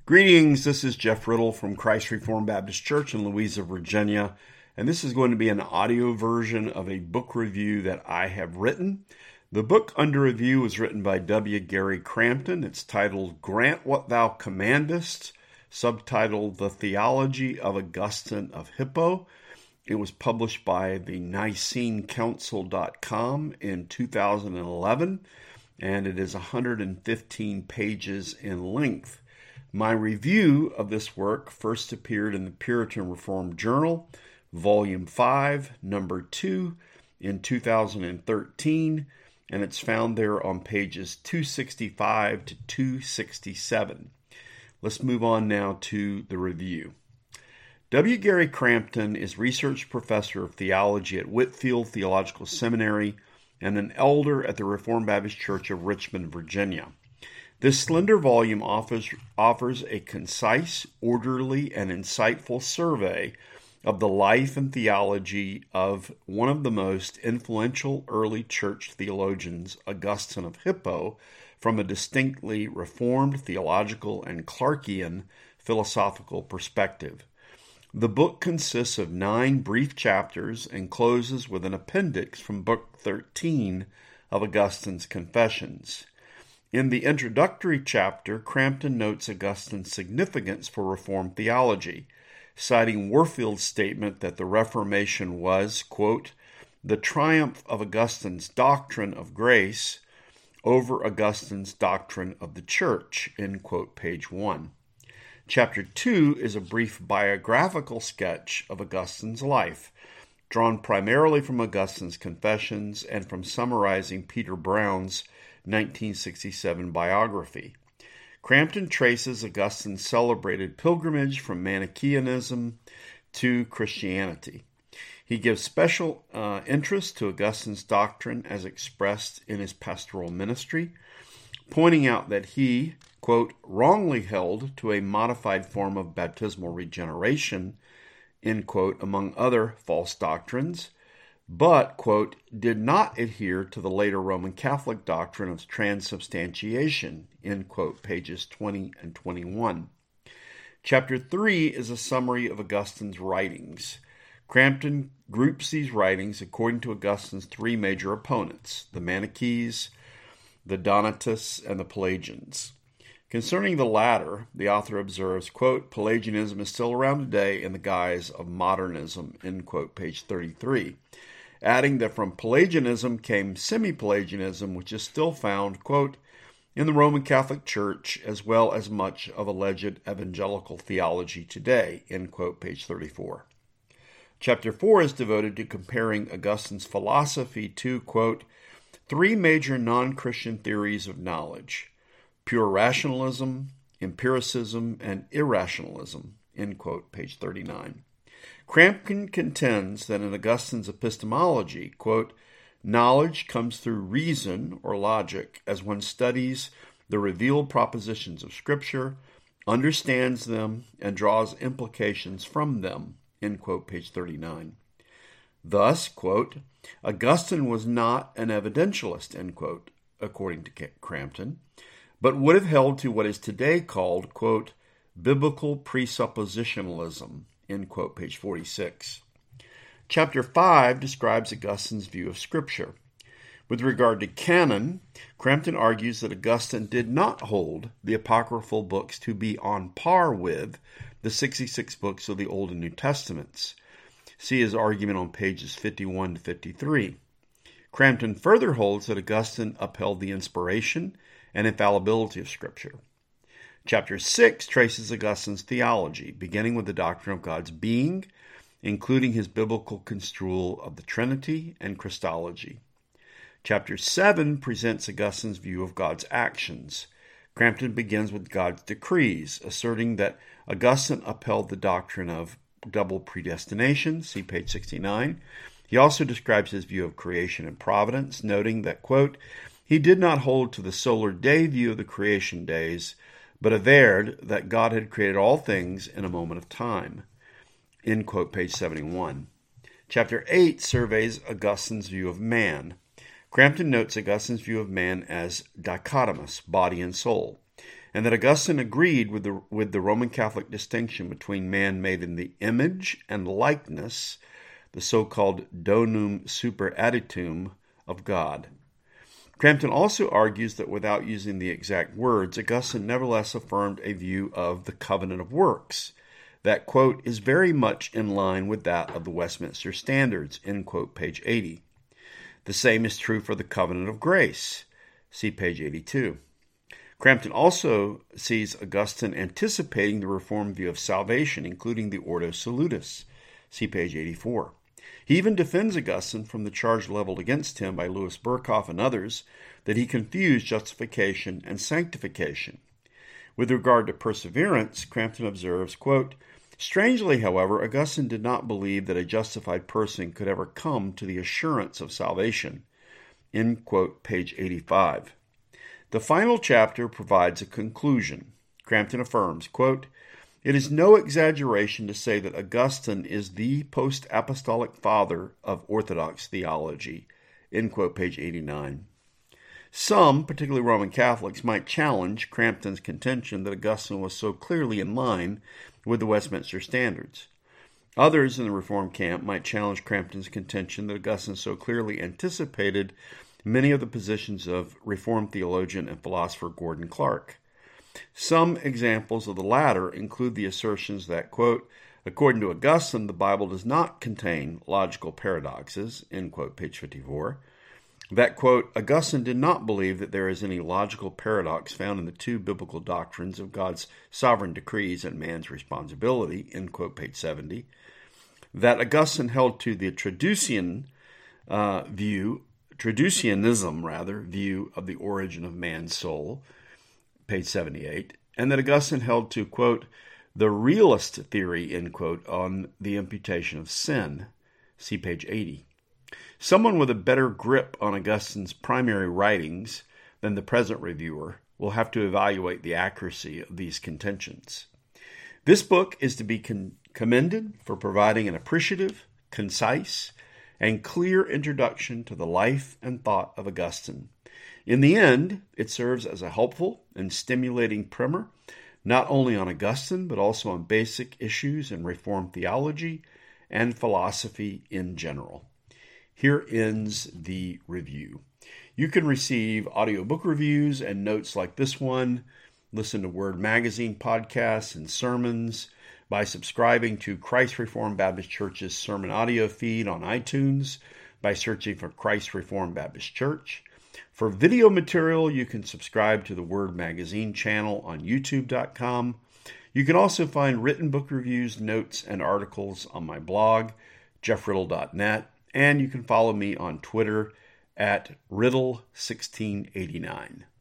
Greetings, this is Jeff Riddle from Christ Reformed Baptist Church in Louisa, Virginia, and this is going to be an audio version of a book review that I have written. The book under review was written by W. Gary Crampton. It's titled Grant What Thou Commandest, subtitled The Theology of Augustine of Hippo. It was published by the NiceneCouncil.com in 2011, and it is 115 pages in length. My review of this work first appeared in the Puritan Reformed Journal, Volume 5, Number 2, in 2013, and it's found there on pages 265 to 267. Let's move on now to the review. W. Gary Crampton is Research Professor of Theology at Whitefield Theological Seminary and an elder at the Reformed Baptist Church of Richmond, Virginia. This slender volume offers a concise, orderly, and insightful survey of the life and theology of one of the most influential early church theologians, Augustine of Hippo, from a distinctly Reformed theological and Clarkean philosophical perspective. The book consists of 9 brief chapters and closes with an appendix from Book 13 of Augustine's Confessions. In the introductory chapter, Crampton notes Augustine's significance for Reformed theology, citing Warfield's statement that the Reformation was, quote, the triumph of Augustine's doctrine of grace over Augustine's doctrine of the church, end quote, page 1. Chapter 2 is a brief biographical sketch of Augustine's life, drawn primarily from Augustine's Confessions and from summarizing Peter Brown's 1967 biography. Crampton traces Augustine's celebrated pilgrimage from Manichaeanism to Christianity. He gives special interest to Augustine's doctrine as expressed in his pastoral ministry, pointing out that he, quote, wrongly held to a modified form of baptismal regeneration, end quote, among other false doctrines, but, quote, did not adhere to the later Roman Catholic doctrine of transubstantiation, end quote, pages 20 and 21. Chapter 3 is a summary of Augustine's writings. Crampton groups these writings according to Augustine's 3 major opponents, the Manichees, the Donatists, and the Pelagians. Concerning the latter, the author observes, quote, Pelagianism is still around today in the guise of modernism, end quote, page 33. Adding that from Pelagianism came semi-Pelagianism, which is still found, quote, in the Roman Catholic Church, as well as much of alleged evangelical theology today, end quote, page 34. Chapter 4 is devoted to comparing Augustine's philosophy to, quote, 3 major non-Christian theories of knowledge, pure rationalism, empiricism, and irrationalism, end quote, page 39. Crampton contends that in Augustine's epistemology, quote, knowledge comes through reason or logic as one studies the revealed propositions of Scripture, understands them, and draws implications from them, end quote, page 39. Thus, quote, Augustine was not an evidentialist, end quote, according to Crampton, but would have held to what is today called, quote, biblical presuppositionalism, end quote, page 46. Chapter 5 describes Augustine's view of Scripture. With regard to canon, Crampton argues that Augustine did not hold the apocryphal books to be on par with the 66 books of the Old and New Testaments. See his argument on pages 51 to 53. Crampton further holds that Augustine upheld the inspiration and infallibility of Scripture. Chapter 6 traces Augustine's theology, beginning with the doctrine of God's being, including his biblical construal of the Trinity and Christology. Chapter 7 presents Augustine's view of God's actions. Crampton begins with God's decrees, asserting that Augustine upheld the doctrine of double predestination, see page 69. He also describes his view of creation and providence, noting that, quote, he did not hold to the solar day view of the creation days, but averred that God had created all things in a moment of time. End quote, page 71. Chapter 8 surveys Augustine's view of man. Crampton notes Augustine's view of man as dichotomous, body and soul. and that Augustine agreed with the Roman Catholic distinction between man made in the image and likeness, the so-called donum superadditum of God. Crampton also argues that without using the exact words, Augustine nevertheless affirmed a view of the covenant of works that, quote, is very much in line with that of the Westminster Standards, end quote, page 80. The same is true for the covenant of grace, see page 82. Crampton also sees Augustine anticipating the Reformed view of salvation, including the Ordo Salutis, see page 84. He even defends Augustine from the charge leveled against him by Louis Berkhoff and others that he confused justification and sanctification. With regard to perseverance, Crampton observes, quote, strangely, however, Augustine did not believe that a justified person could ever come to the assurance of salvation, end quote, page 85. The final chapter provides a conclusion. Crampton affirms, quote, it is no exaggeration to say that Augustine is the post-apostolic father of Orthodox theology, end quote, page 89. Some, particularly Roman Catholics, might challenge Crampton's contention that Augustine was so clearly in line with the Westminster Standards. Others in the Reformed camp might challenge Crampton's contention that Augustine so clearly anticipated many of the positions of Reformed theologian and philosopher Gordon Clark. Some examples of the latter include the assertions that, quote, according to Augustine, the Bible does not contain logical paradoxes, end quote, page 54. That, quote, Augustine did not believe that there is any logical paradox found in the two biblical doctrines of God's sovereign decrees and man's responsibility, end quote, page 70. That Augustine held to the Traducianism view of the origin of man's soul, page 78, and that Augustine held to, quote, the realist theory, end quote, on the imputation of sin, see page 80. Someone with a better grip on Augustine's primary writings than the present reviewer will have to evaluate the accuracy of these contentions. This book is to be commended for providing an appreciative, concise, and clear introduction to the life and thought of Augustine. In the end, it serves as a helpful and stimulating primer, not only on Augustine, but also on basic issues in Reformed theology and philosophy in general. Here ends the review. You can receive audiobook reviews and notes like this one, listen to Word Magazine podcasts and sermons by subscribing to Christ Reformed Baptist Church's sermon audio feed on iTunes by searching for Christ Reformed Baptist Church. For video material, you can subscribe to the Word Magazine channel on youtube.com. You can also find written book reviews, notes, and articles on my blog, jeffriddle.net. And you can follow me on Twitter at Riddle1689.